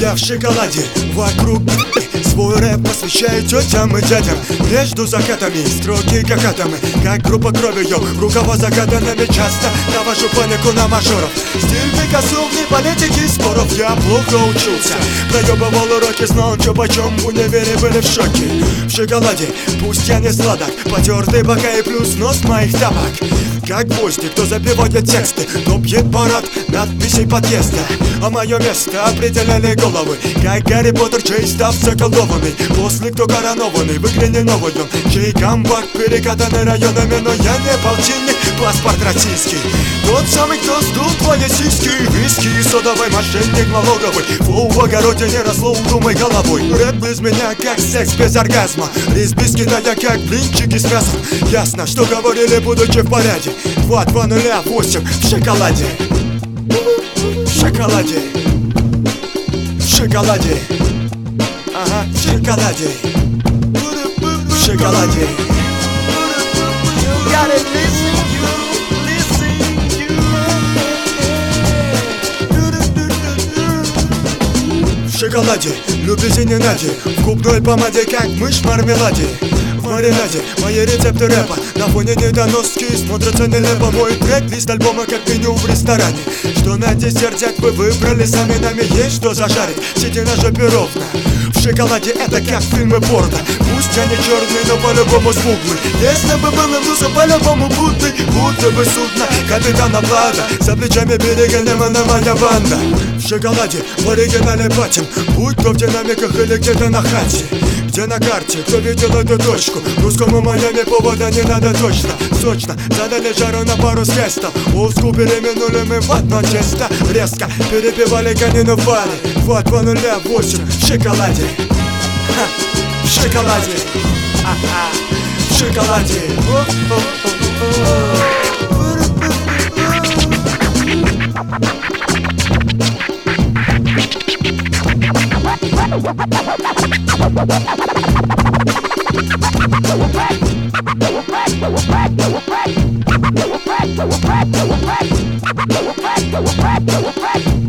Я в шоколаде, вокруг свой рэп посвящаю тетям и дядям. Между закатами, строки как атомы, как группа крови, йо, рукава загаданными. Часто навожу панику на мажоров. Стиль безумной политики споров. Я плохо учился, проебывал уроки, знал, чё почем, в универе были в шоке. В шоколаде, пусть я не сладок, потертый бока и плюс нос моих тапок. Как гвозди, кто забивает тексты, кто бьет парад надписей подъезда. А мое место определяли головы, как Гарри Поттер, чей став заколдованный. После кто коронованный, в игре не новый он, чей камбак перекатанный районами. Но я не полтинник, паспорт российский. Тот самый, кто сдул твои сиськи. Виски, содовый мошенник налоговый. Флоу в огороде не росло, думай головой. Рэп без меня, как секс без оргазма. Лесбийский, да я как блинчики с мясом. Ясно, что говорили, будучи в порядке. 2-2-0-8 в шоколаде. В шоколаде. В шоколаде. Ага, в шоколаде. В шоколаде. В шоколаде, любите не наде. В губной помаде, как мышь в мармеладе. В маринаде мои рецепты рэпа на фоне недоноски смотрятся нелепо. Мой трек-лист альбома как меню в ресторане. Что на десертик вы выбрали сами, нами есть что зажарить, сидя на жопе ровно. В шоколаде это как фильмы порно. Пусть они черные, но по-любому смуглые. Если бы было вкусно, по-любому будто бы судно капитана Блада. За плечами берега Немана моя банда. В шоколаде в оригинале патим, будь то в динамиках или где-то на хате. Где на карте, кто видел эту точку? Русскому Майами повода не надо точно. Сочно, задали жару на пару с кестом. Олдскул переименули мы в одно тесто. Резко перепевали конину в баре. 2-2-0-8 в шоколаде. Ха, в шоколаде. Ага, в шоколаде. What?